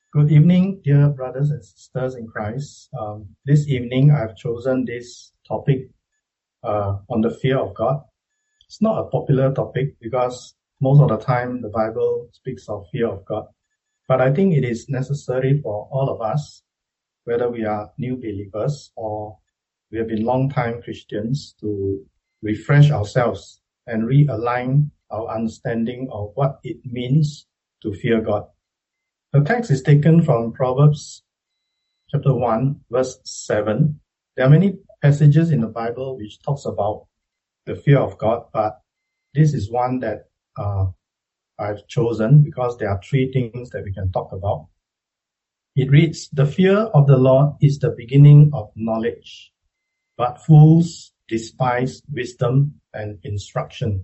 Good evening, dear brothers and sisters in Christ. This evening, I've chosen this topic on the fear of God. It's not a popular topic because most of the time the Bible speaks of fear of God. But I think it is necessary for all of us, whether we are new believers or we have been long-time Christians, to refresh ourselves and realign our understanding of what it means to fear God. The text is taken from Proverbs chapter 1, verse 7. There are many passages in the Bible which talks about the fear of God, but this is one that I've chosen because there are three things that we can talk about. It reads, "The fear of the Lord is the beginning of knowledge, but fools despise wisdom and instruction."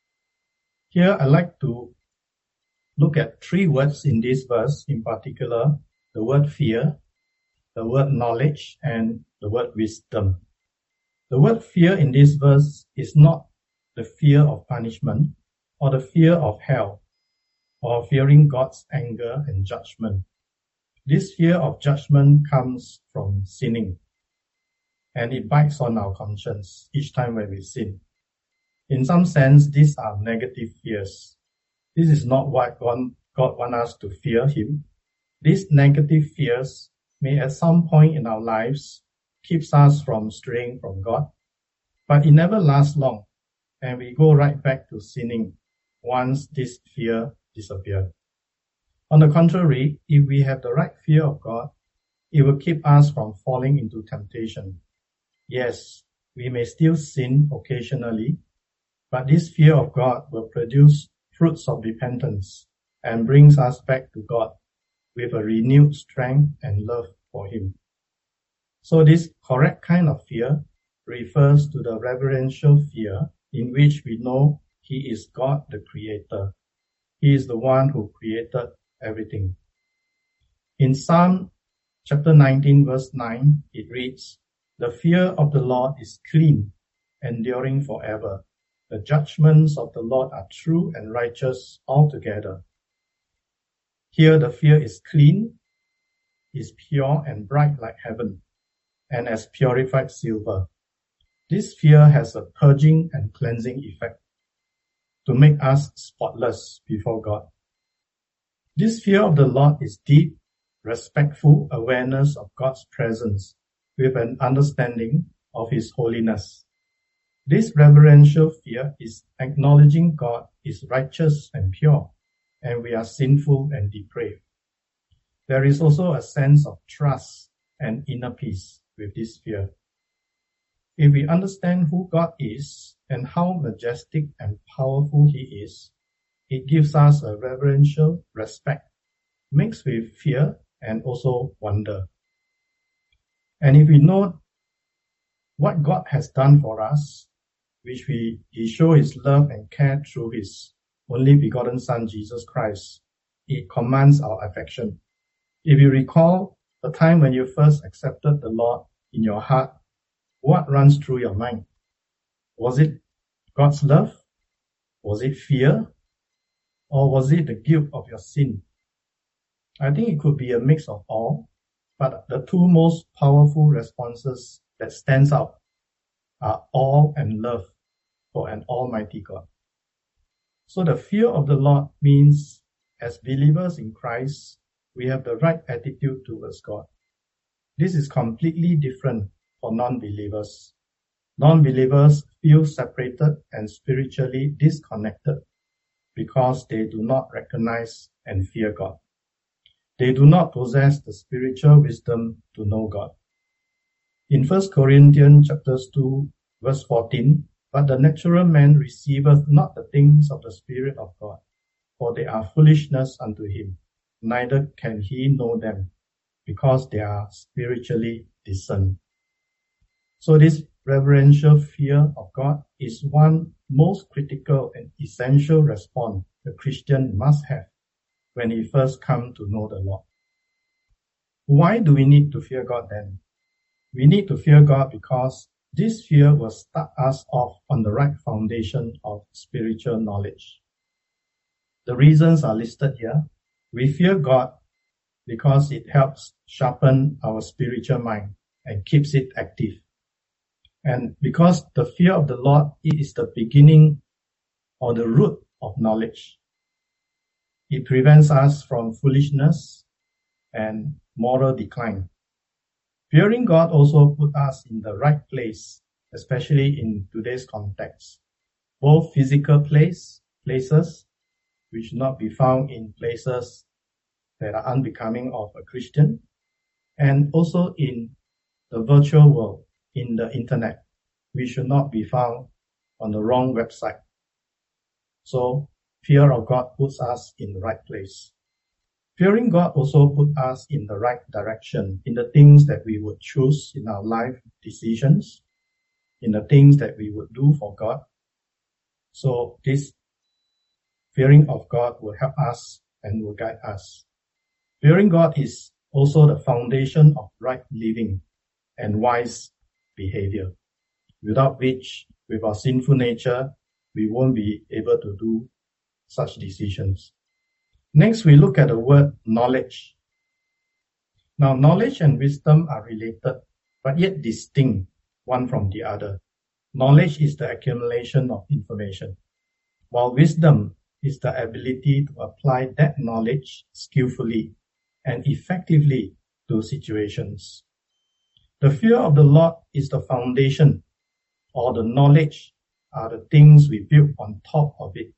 Here I'd like to look at three words in this verse, in particular, the word fear, the word knowledge, and the word wisdom. The word fear in this verse is not the fear of punishment or the fear of hell or fearing God's anger and judgment. This fear of judgment comes from sinning, and it bites on our conscience each time when we sin. In some sense, these are negative fears. This is not what God wants us to fear Him. These negative fears may at some point in our lives keeps us from straying from God, but it never lasts long, and we go right back to sinning once this fear disappears. On the contrary, if we have the right fear of God, it will keep us from falling into temptation. Yes, we may still sin occasionally, but this fear of God will produce fruits of repentance and brings us back to God with a renewed strength and love for Him. So this correct kind of fear refers to the reverential fear in which we know He is God the Creator. He is the one who created everything. In Psalm chapter 19 verse 9, it reads, "The fear of the Lord is clean, enduring forever. The judgments of the Lord are true and righteous altogether." Here the fear is clean, is pure and bright like heaven, and as purified silver. This fear has a purging and cleansing effect to make us spotless before God. This fear of the Lord is deep, respectful awareness of God's presence with an understanding of His holiness. This reverential fear is acknowledging God is righteous and pure, and we are sinful and depraved. There is also a sense of trust and inner peace with this fear. If we understand who God is and how majestic and powerful He is, it gives us a reverential respect mixed with fear and also wonder. And if we know what God has done for us, which He showed His love and care through His only begotten Son, Jesus Christ, it commands our affection. If you recall the time when you first accepted the Lord in your heart, what runs through your mind? Was it God's love? Was it fear? Or was it the guilt of your sin? I think it could be a mix of all, but the two most powerful responses that stands out are awe and love for an almighty God. So the fear of the Lord means, as believers in Christ, we have the right attitude towards God. This is completely different for non-believers. Non-believers feel separated and spiritually disconnected because they do not recognize and fear God. They do not possess the spiritual wisdom to know God. In 1 Corinthians chapters 2, verse 14, "But the natural man receiveth not the things of the Spirit of God, for they are foolishness unto him, neither can he know them, because they are spiritually discerned." So this reverential fear of God is one most critical and essential response a Christian must have when he first comes to know the Lord. Why do we need to fear God then? We need to fear God because this fear will start us off on the right foundation of spiritual knowledge. The reasons are listed here. We fear God because it helps sharpen our spiritual mind and keeps it active. And because the fear of the Lord is the beginning or the root of knowledge. It prevents us from foolishness and moral decline. Fearing God also put us in the right place, especially in today's context. Both physical places, which should not be found in places that are unbecoming of a Christian, and also in the virtual world, in the internet, which should not be found on the wrong website. So, fear of God puts us in the right place. Fearing God also puts us in the right direction in the things that we would choose in our life decisions, in the things that we would do for God. So this fearing of God will help us and will guide us. Fearing God is also the foundation of right living and wise behavior, without which, with our sinful nature, we won't be able to do such decisions. Next, we look at the word knowledge. Now, knowledge and wisdom are related, but yet distinct one from the other. Knowledge is the accumulation of information, while wisdom is the ability to apply that knowledge skillfully and effectively to situations. The fear of the Lord is the foundation, or the knowledge are the things we build on top of it.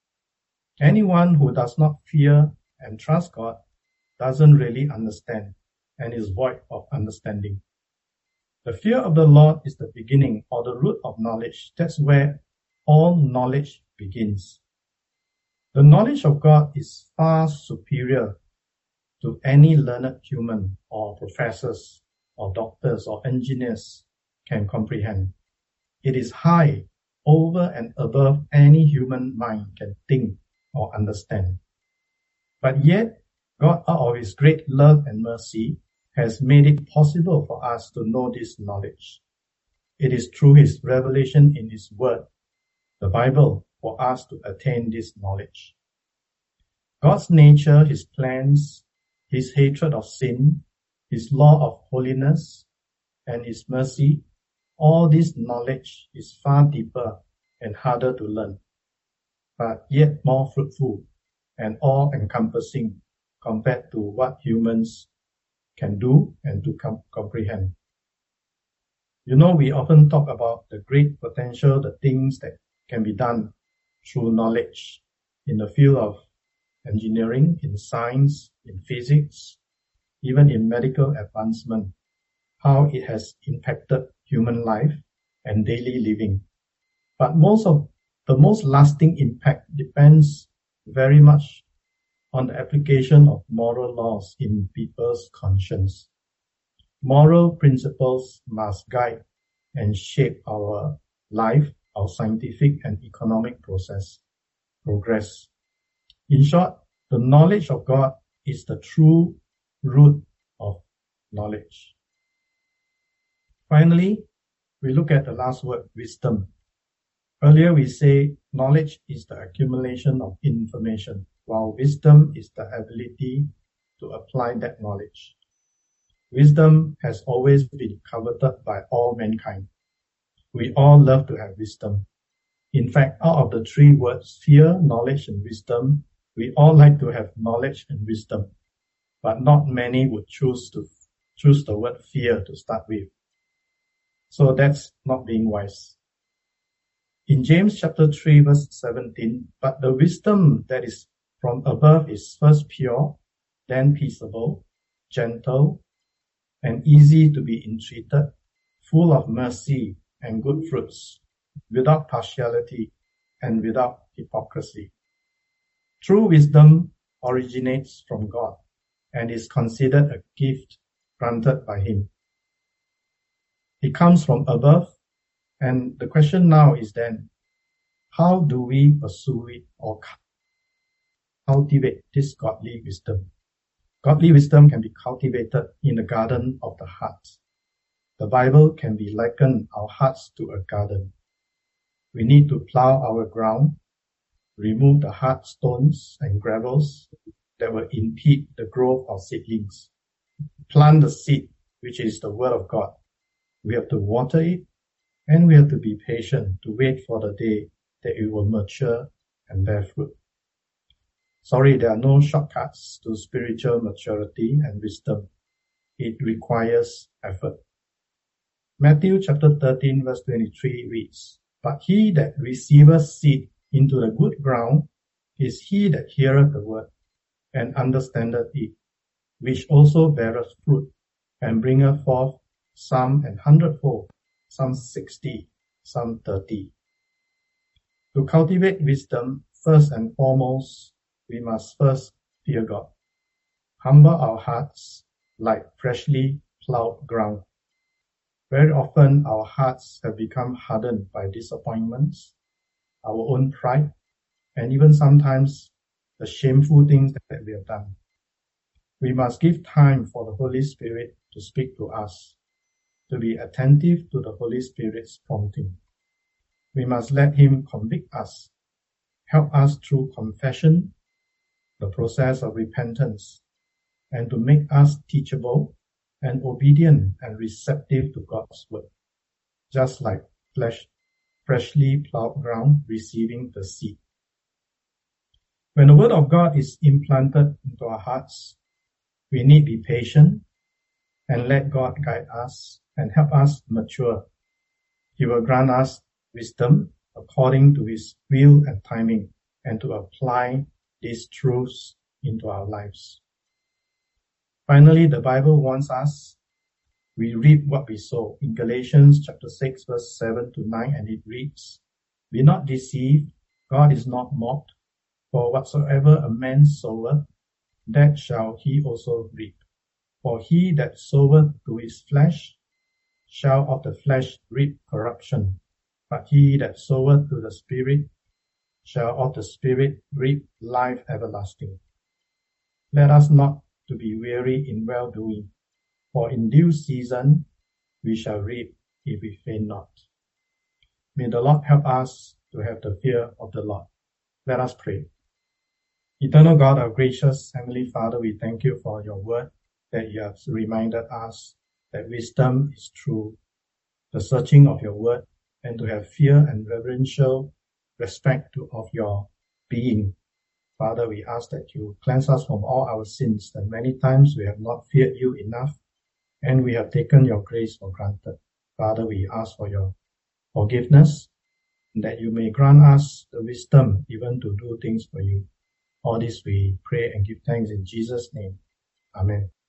Anyone who does not fear and trust God doesn't really understand and is void of understanding. The fear of the Lord is the beginning or the root of knowledge. That's where all knowledge begins. The knowledge of God is far superior to any learned human or professors or doctors or engineers can comprehend. It is high, over and above any human mind can think or understand. But yet, God, out of His great love and mercy, has made it possible for us to know this knowledge. It is through His revelation in His Word, the Bible, for us to attain this knowledge. God's nature, His plans, His hatred of sin, His law of holiness, and His mercy, all this knowledge is far deeper and harder to learn, but yet more fruitful and all-encompassing compared to what humans can do and to comprehend. You know, we often talk about the great potential, the things that can be done through knowledge in the field of engineering, in science, in physics, even in medical advancement, how it has impacted human life and daily living. But the most lasting impact depends very much on the application of moral laws in people's conscience. Moral principles must guide and shape our life, our scientific and economic progress. In short, the knowledge of God is the true root of knowledge. Finally, we look at the last word, wisdom. Earlier we say knowledge is the accumulation of information, while wisdom is the ability to apply that knowledge. Wisdom has always been coveted by all mankind. We all love to have wisdom. In fact, out of the three words, fear, knowledge, and wisdom, we all like to have knowledge and wisdom, but not many would choose the word fear to start with. So that's not being wise. In James chapter 3 verse 17, but the wisdom that is from above is first pure, then peaceable, gentle, and easy to be entreated, full of mercy and good fruits, without partiality and without hypocrisy. True wisdom originates from God and is considered a gift granted by Him. It comes from above, and the question now is then, how do we pursue it or cultivate this godly wisdom? Godly wisdom can be cultivated in the garden of the heart. The Bible can be likened our hearts to a garden. We need to plow our ground, remove the hard stones and gravels that will impede the growth of seedlings. Plant the seed, which is the word of God. We have to water it, and we have to be patient to wait for the day that it will mature and bear fruit. Sorry, there are no shortcuts to spiritual maturity and wisdom. It requires effort. Matthew chapter 13 verse 23 reads, "But he that receiveth seed into the good ground is he that heareth the word, and understandeth it, which also beareth fruit, and bringeth forth some an hundredfold, some 60, some 30. To cultivate wisdom, first and foremost, we must first fear God. Humble our hearts like freshly plowed ground. Very often our hearts have become hardened by disappointments, our own pride, and even sometimes the shameful things that we have done. We must give time for the Holy Spirit to speak to us, to be attentive to the Holy Spirit's prompting. We must let Him convict us, help us through confession, the process of repentance, and to make us teachable and obedient and receptive to God's word, just like freshly plowed ground receiving the seed. When the word of God is implanted into our hearts, we need to be patient and let God guide us and help us mature. He will grant us wisdom according to His will and timing, and to apply these truths into our lives. Finally, the Bible warns us we reap what we sow. In Galatians chapter 6 verse 7 to 9, and it reads, "Be not deceived, God is not mocked, for whatsoever a man soweth, that shall he also reap. For he that soweth to his flesh shall of the flesh reap corruption, but he that soweth to the Spirit shall of the Spirit reap life everlasting." Let us not to be weary in well-doing, for in due season we shall reap if we faint not. May the Lord help us to have the fear of the Lord. Let us pray. Eternal God, our gracious Heavenly Father, we thank you for your word, that you have reminded us that wisdom is through the searching of your word, and to have fear and reverential respect of your being. Father, we ask that you cleanse us from all our sins, that many times we have not feared you enough, and we have taken your grace for granted. Father, we ask for your forgiveness, and that you may grant us the wisdom even to do things for you. All this we pray and give thanks in Jesus' name. Amen.